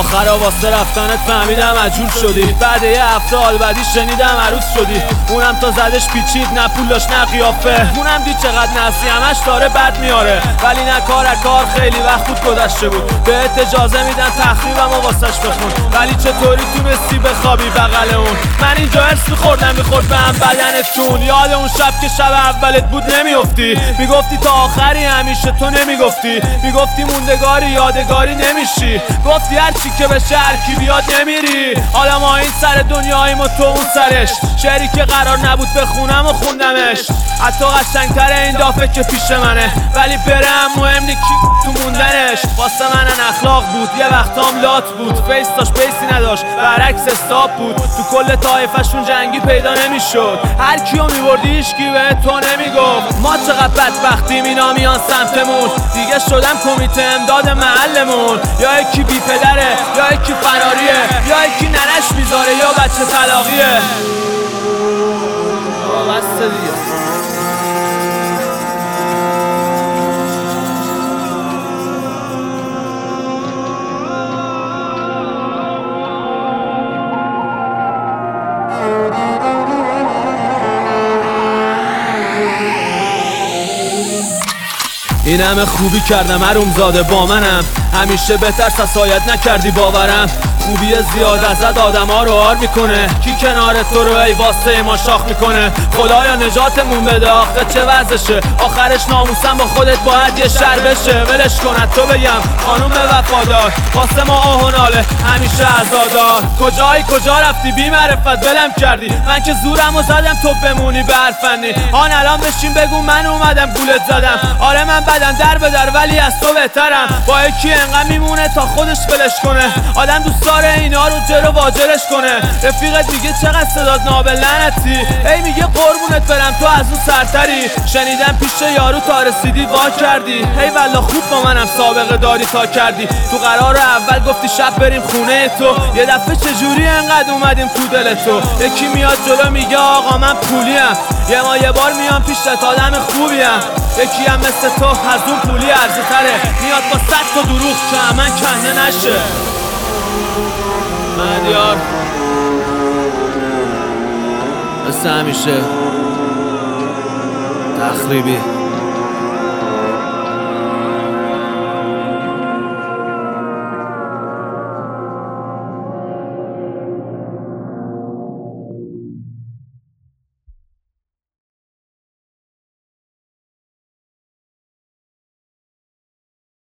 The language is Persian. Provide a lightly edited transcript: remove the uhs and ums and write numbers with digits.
آخر واسه رفتنت فهمیدم عجول شدی. بعد یه هفته حال بعدی شنیدم عروس شدی. اونم تا زدش پیچید، نه پول داشت نه قیافه. اونم دید چقدر نسی همش داره بد میاره، ولی نه کار خیلی وقت بود گذشته بود. بهت اجازه میدن تخریبم و واسش بخون، ولی چطوری تونستی بخوابی بغل اون؟ من اینجا ارس میخورد به هم بدنتون. یاد اون شب که شب اولت بود نمیافتی، میگفتی تا آخری همیشه تو نمیگفتی، میگفتی موندگاری یادگاری نمیشی، گفتی هرچی که بشه هرکی بیاد نمیری. حالا ما این سر دنیاییم و تو اون سرش، شعری که قرار نبود بخونم و خوندمش. حتی قشنگتر این دافعه که پیش منه، ولی برم مهم نی کی تو موندنش. واسه من اخلاق بود، یه وقتام لات بود، فیس داشت بیسی نداشت، برعکس استاپ بود. تو کل طایفشون جنگی پیدا نمیشد، هر کیو میبردی هیچکی به تو نمیگفت. ما چقدر بدبختیم اینا میان سمتمون، دیگه شدم کمیته امداد محلمون. یا یکی بی پدره، یا یکی فراریه، یا یکی ننش میذاره، یا بچه طلاقیه. بسته دیگه. این همه خوبی کردم حروم زاده با منم، همیشه بهتر سسایت نکردی باورم. خوبی زیاد ازت آدم ها رو آر میکنه، کی کنار تو رو ای واسه ما شاخ میکنه. خدایا نجاتمون بده آخه چه وضعشه، آخرش ناموسم با خودت باید یه شر بشه. ولش کند تو بگم خانوم وفادار، واسه ما آه و ناله همیشه عزادار. کجا رفتی بی معرفت ولم کردی، من که زورمو زدم تو بمونی به هر فنی. آن الان بشین بگو من اومدم گولت زدم. آره من بدم در به در ولی از تو بهترم، با یکی انقدر میمونه تا خودش فلش کنه. آدم دوست داره اینا رو جر و واجرش کنه. رفیقت میگه چقدر صدات نابل لعنتی، هی میگه قربونت برم تو از اون سرتری. شنیدم پیش یارو تا رسیدی وا کردی، هی والله خوب با منم سابقه داری تا کردی. تو قرار اول گفتی شب بریم خونه تو، یه دفعه چجوری انقدر اومدیم تو دل تو؟ یکی میاد جلو میگه آقا من پولیم، یه بار میام پیشت آدم خوبیم. یکی هم مثل تو از اون پولی ارزه تره، میاد با 100 تا دروغ که من کنده نشه. مهدیار مثل همیشه تخریبی.